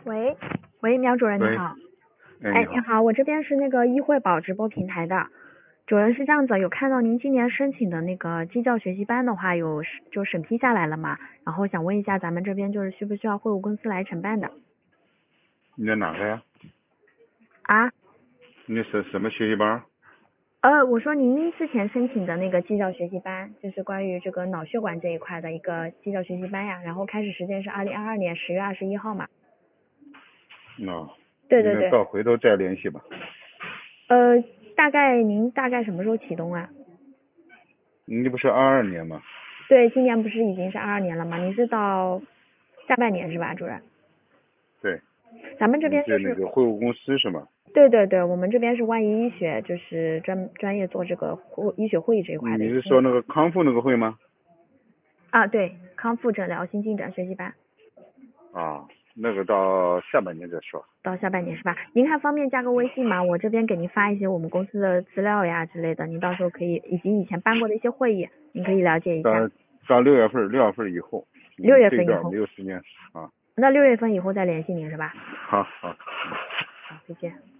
喂，喂，苗主任你喂， 好。 哎，你好。 你好，我这边是那个易惠宝直播平台的。主任是这样子，有看到您今年申请的那个基教学习班的话，就审批下来了嘛？然后想问一下，咱们这边就是需不需要会务公司来承办的？ 你在哪个呀？ 啊？ 你什么学习班？ 我说您之前申请的那个基教学习班，就是关于这个脑血管这一块的一个基教学习班呀，然后开始时间是2022年10月21号嘛？对对对。 那到回头再联系吧。 您大概什么时候启动啊？ 你不是22年吗？ 对，今年不是已经是22年了吗？您是到下半年是吧，主任？ 对。 咱们这你边就是那个会务公司是吗？ 对对对，我们这边是万一医学，就是专业做这个医学会议这一块的。 你是说那个康复那个会吗？ 啊，对，康复诊疗新进展学习班。 那个到下半年再说。 到下半年是吧？您还方便加个微信吗？我这边给您发一些我们公司的资料呀之类的，您到时候可以以及以前办过的一些会议，您可以了解一下。 到6月份以后。 6月这段份以后。 没有时间啊。 那6月份以后再联系您是吧？ 好。 好，再见。